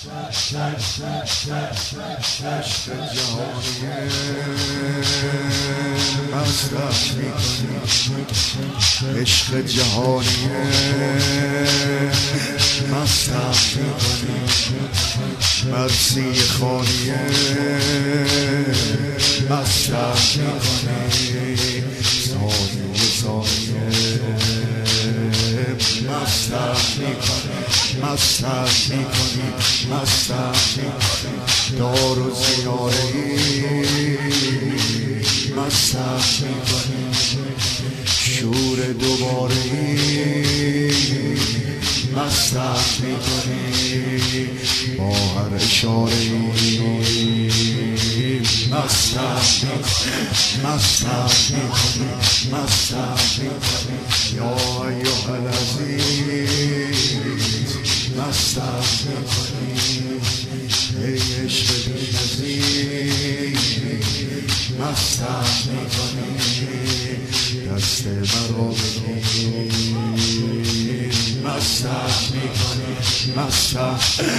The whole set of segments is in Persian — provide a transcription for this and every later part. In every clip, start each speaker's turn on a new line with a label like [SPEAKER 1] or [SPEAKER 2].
[SPEAKER 1] عشق جهانی مستم میکنی، عشق جهانی مستم میکنی، مرسی خانی مستم میکنی، ثانیه ثانیه مستم میکنی، مستم میکنی، مستم میکنی، دار و زیاره ای مستم میکنی، شور دوباره ای مستم میکنی، با هر اشاره ای مستم میکنی، مستم میکنی، مستم میکنی، یا ایها العزیز مستم میکنی، ای عشق بی‌نظیر مستم میکنی، دست مرا بگیر مستم میکنی، مستم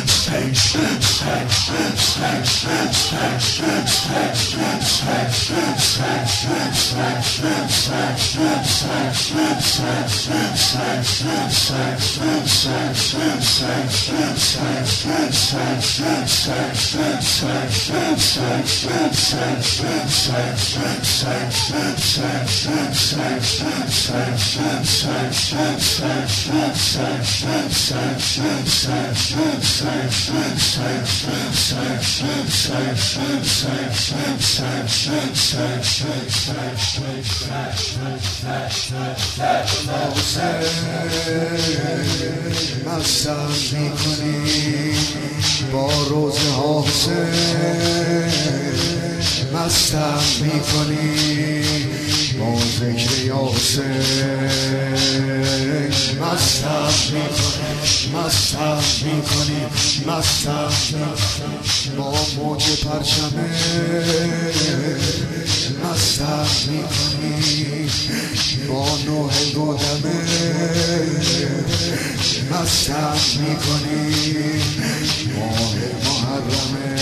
[SPEAKER 1] مستم میکنی، با روزه ها مستم میکنی، با ذکر یاسین مستم میکنی، مستم میکنی، مستم با موج پرچمه مستم میکنی، با نوح گودمه مستم میکنی، ماه محرمه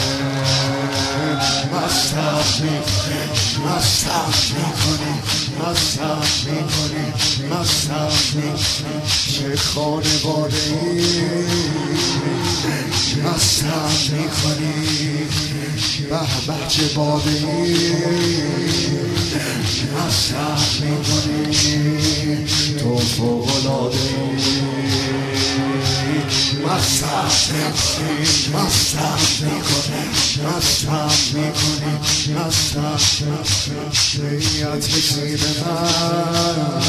[SPEAKER 1] مستم میکنی، مستم میکنی، مستم میکنی، مستم میکنی، چه خانواده ای مستم میکنی، به به چه باده ای مستم میکنی، تو فوق‌العاده ای مستم میکنی، مستم میکنی، مستم میکنی، مستم شیعت سیب من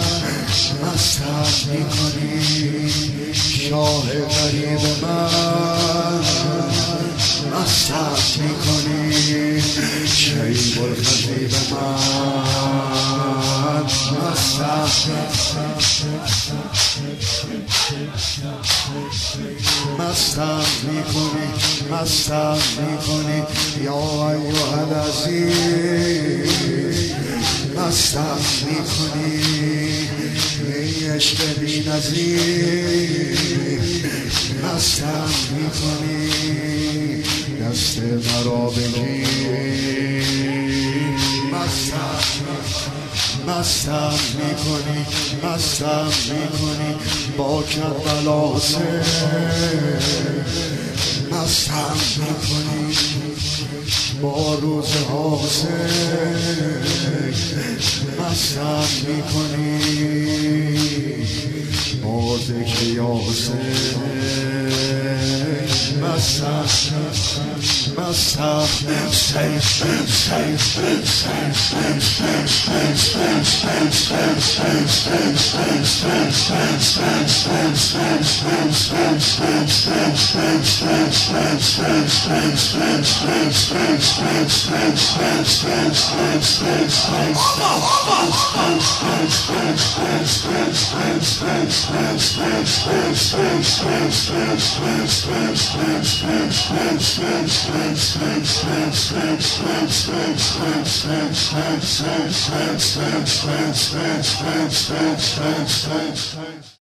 [SPEAKER 1] مستم میکنی، شاه غریب من مستم میکنی، شیب الخطیب من مستم میکنی، مستم میکنی، یا ایها العزیز مستم میکنی، ای عشق بی‌نظیر مستم میکنی، دست مرا بگیر مستم میکنی، مستم میکنی، با کربلا مستم میکنی، با روزه ها مستم میکنی، با ذکر یاسین مستم مستم